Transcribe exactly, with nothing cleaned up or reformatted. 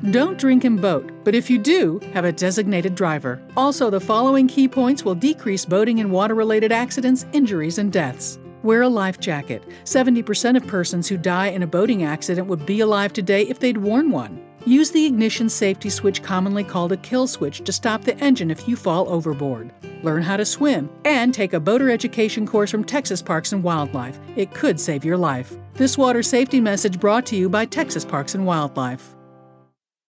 Don't drink and boat, but if you do, have a designated driver. Also, the following key points will decrease boating and water-related accidents, injuries, and deaths. Wear a life jacket. seventy percent of persons who die in a boating accident would be alive today if they'd worn one. Use the ignition safety switch, commonly called a kill switch, to stop the engine if you fall overboard. Learn how to swim and take a boater education course from Texas Parks and Wildlife. It could save your life. This water safety message brought to you by Texas Parks and Wildlife.